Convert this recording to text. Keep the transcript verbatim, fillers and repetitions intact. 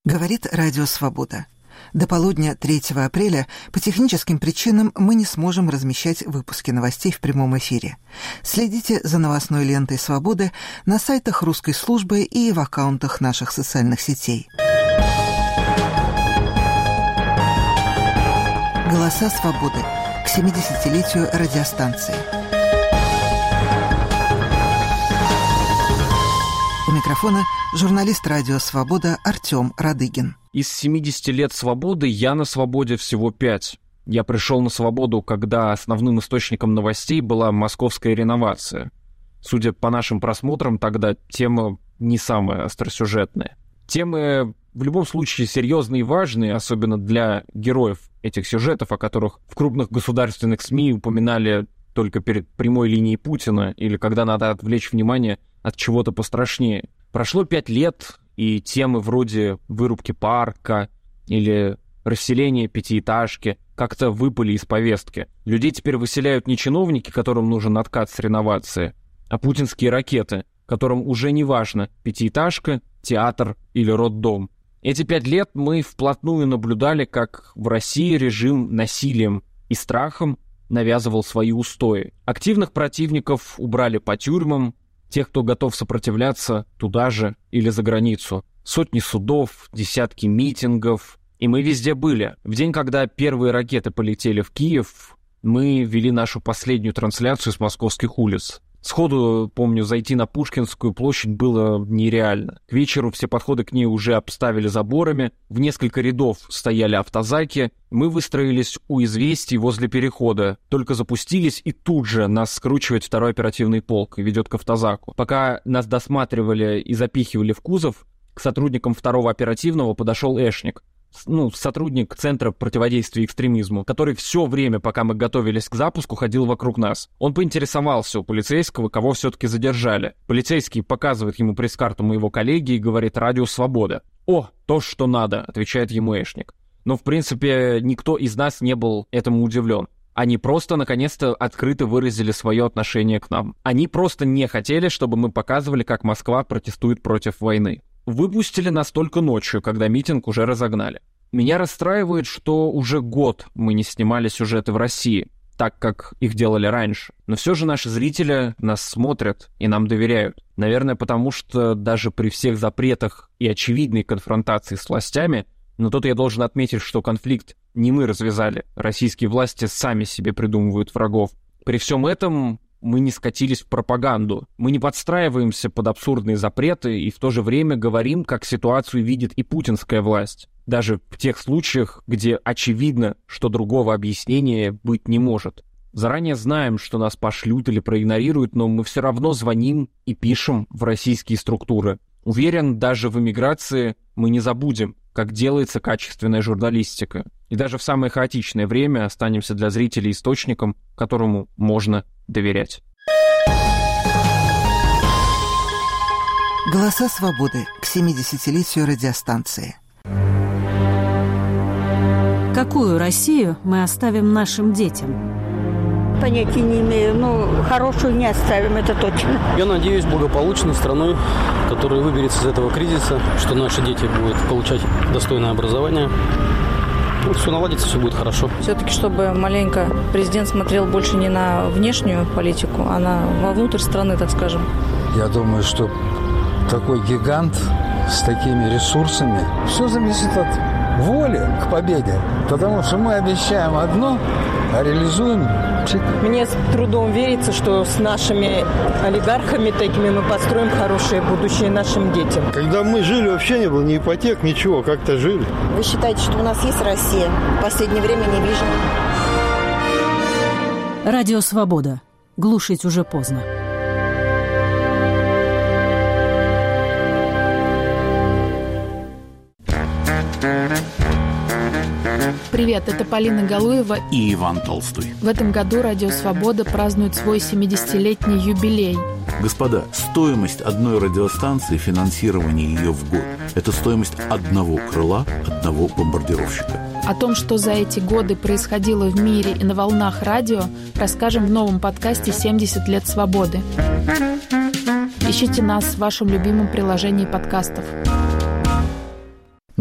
Говорит Радио Свобода. До полудня третьего апреля по техническим причинам мы не сможем размещать выпуски новостей в прямом эфире. Следите за новостной лентой «Свободы» на сайтах русской службы и в аккаунтах наших социальных сетей. «Голоса свободы» к семидесятилетию радиостанции. У микрофона журналист «Радио Свобода» Артем Радыгин. Из семидесяти лет свободы я на свободе всего пять. Я пришел на свободу, когда основным источником новостей была московская реновация. Судя по нашим просмотрам, тогда тема не самая остросюжетная. Темы в любом случае серьезные и важные, особенно для героев этих сюжетов, о которых в крупных государственных СМИ упоминали только перед прямой линией Путина или когда надо отвлечь внимание от чего-то пострашнее. Прошло пять лет, и темы вроде вырубки парка или расселения пятиэтажки как-то выпали из повестки. Людей теперь выселяют не чиновники, которым нужен откат с реновации, а путинские ракеты, которым уже не важно, пятиэтажка, театр или роддом. Эти пять лет мы вплотную наблюдали, как в России режим насилием и страхом навязывал свои устои. Активных противников убрали по тюрьмам, тех, кто готов сопротивляться, туда же или за границу. Сотни судов, десятки митингов. И мы везде были. В день, когда первые ракеты полетели в Киев, мы вели нашу последнюю трансляцию с московских улиц. Сходу, помню, зайти на Пушкинскую площадь было нереально. К вечеру все подходы к ней уже обставили заборами, в несколько рядов стояли автозаки. Мы выстроились у «Известий» возле перехода, только запустились, и тут же нас скручивает второй оперативный полк и ведет к автозаку. Пока нас досматривали и запихивали в кузов, к сотрудникам второго оперативного подошел эшник. Ну, сотрудник Центра противодействия экстремизму, который все время, пока мы готовились к запуску, ходил вокруг нас. Он поинтересовался у полицейского, кого все-таки задержали. Полицейский показывает ему пресс-карту моего коллеги и говорит: «Радио Свобода». «О, то, что надо», — отвечает ему эшник. Но, в принципе, никто из нас не был этому удивлен. Они просто, наконец-то, открыто выразили свое отношение к нам. Они просто не хотели, чтобы мы показывали, как Москва протестует против войны. Выпустили нас только ночью, когда митинг уже разогнали. Меня расстраивает, что уже год мы не снимали сюжеты в России, так как их делали раньше. Но все же наши зрители нас смотрят и нам доверяют. Наверное, потому что даже при всех запретах и очевидной конфронтации с властями, но тут я должен отметить, что конфликт не мы развязали. Российские власти сами себе придумывают врагов. При всем этом мы не скатились в пропаганду. Мы не подстраиваемся под абсурдные запреты и в то же время говорим, как ситуацию видит и путинская власть. Даже в тех случаях, где очевидно, что другого объяснения быть не может. Заранее знаем, что нас пошлют или проигнорируют, но мы все равно звоним и пишем в российские структуры. Уверен, даже в эмиграции мы не забудем, как делается качественная журналистика. И даже в самое хаотичное время останемся для зрителей источником, которому можно доверять. «Голоса свободы» к семидесятилетию радиостанции. Какую Россию мы оставим нашим детям? Понятия не имею, но хорошую не оставим, это точно. Я надеюсь, благополучной страной, которая выберется из этого кризиса, что наши дети будут получать достойное образование. Ну, все наладится, все будет хорошо. Все-таки, чтобы маленько президент смотрел больше не на внешнюю политику, а на вовнутрь страны, так скажем. Я думаю, что такой гигант с такими ресурсами, все зависит от воли к победе. Потому что мы обещаем одно, а реализуем. Мне с трудом верится, что с нашими олигархами такими мы построим хорошее будущее нашим детям. Когда мы жили, вообще не было ни ипотек, ничего, как-то жили. Вы считаете, что у нас есть Россия? В последнее время не вижу. Радио Свобода. Глушить уже поздно. Привет, это Полина Галуева и Иван Толстой. В этом году Радио Свобода празднует свой семидесятилетний юбилей. Господа, стоимость одной радиостанции, финансирование ее в год – это стоимость одного крыла, одного бомбардировщика. О том, что за эти годы происходило в мире и на волнах радио, расскажем в новом подкасте «семьдесят лет свободы». Ищите нас в вашем любимом приложении подкастов.